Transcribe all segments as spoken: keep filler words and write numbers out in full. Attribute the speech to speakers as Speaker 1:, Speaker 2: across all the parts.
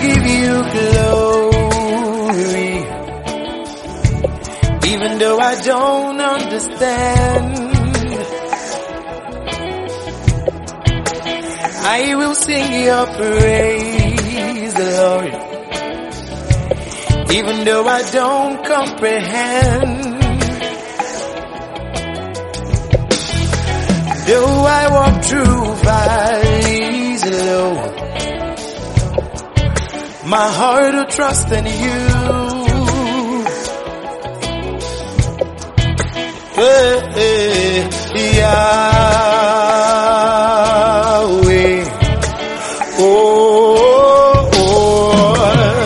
Speaker 1: give you glory. Even though I don't understand, I will sing your praise, Lord. Even though I don't comprehend, though I walk through valleys low, my heart will trust in you. Hey, hey, Yahweh. Oh, oh.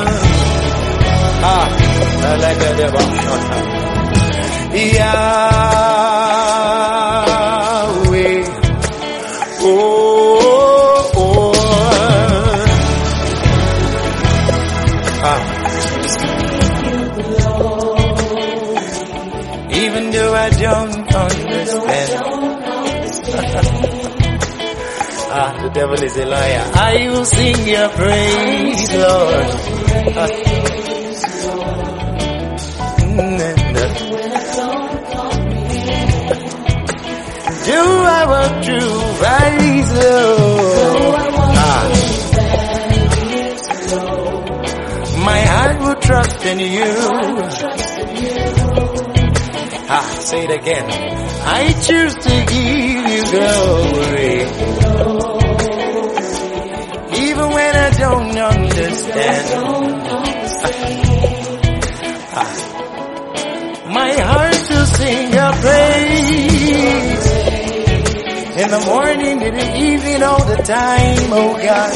Speaker 1: Ah, I like that about Yahweh. Oh, oh. Ah. Even though I don't understand. Ah, the devil is a liar. I will sing your praise, Lord. Ah. Do I walk through valleys low? Ah. My heart will trust in you. Ah, say it again. I choose to give you glory. Even when I don't understand. Ah. My heart will sing your praise. In the morning, in the evening, all the time, oh God.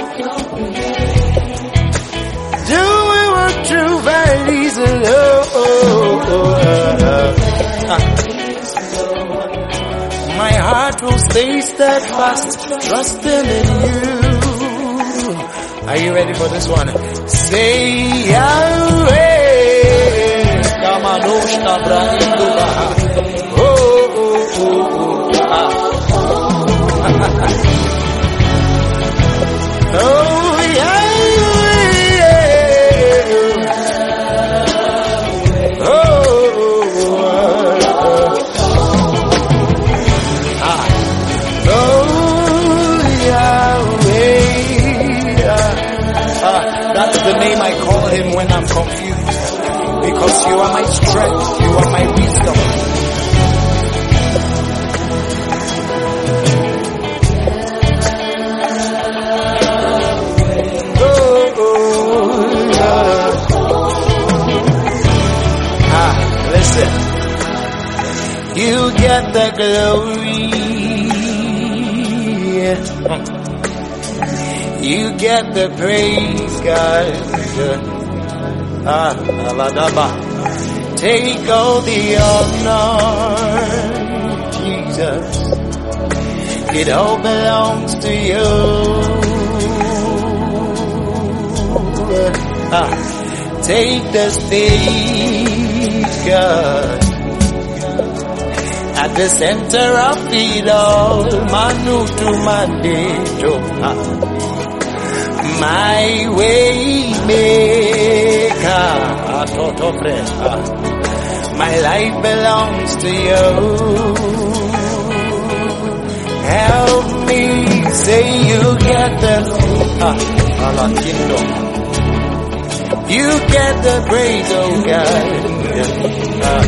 Speaker 1: Do we walk through valleys alone? My heart will stay steadfast, trusting in you. Are you ready for this one? Say Yahweh. Oh, oh, oh, oh. Ah. Oh, Yahweh. Oh, ah. Oh, Yahweh. Ah, that's the name I call him when I'm confused. Because you are my strength, you are my wisdom. Oh, oh, yeah. Ah, listen. You get the glory. You get the praise, God. Ah, Aladaba. Take all the honor, Jesus. It all belongs to you. Ah, take the stage, God. At the center of it all, Manu to Mandato. Ah. My way maker, my life belongs to you. Help me, say you get the ah, you get the praise, oh God. Ah,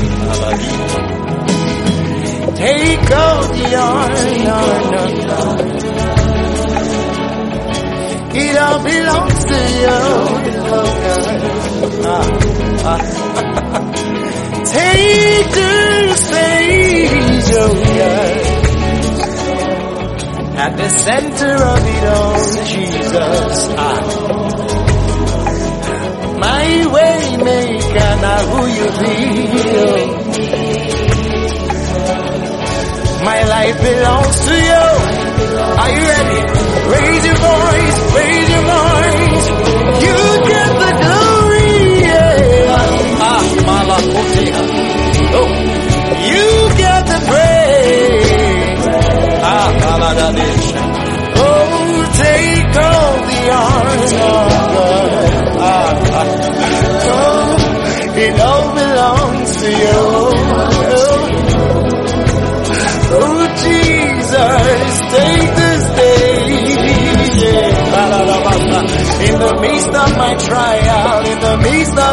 Speaker 1: take all the honor. It all belongs to you, oh God. Ah, ah. Take the stage, oh God. At the center of it all, Jesus. Ah. My way maker, now who you be, oh. My life belongs to you. Are you ready? Raise your voice, raise your voice. You get the glory, yeah. Ah, Malakotea. Oh, you get the praise. Ah, Maladadesha. Oh, take all the honor, God. trial, in the midst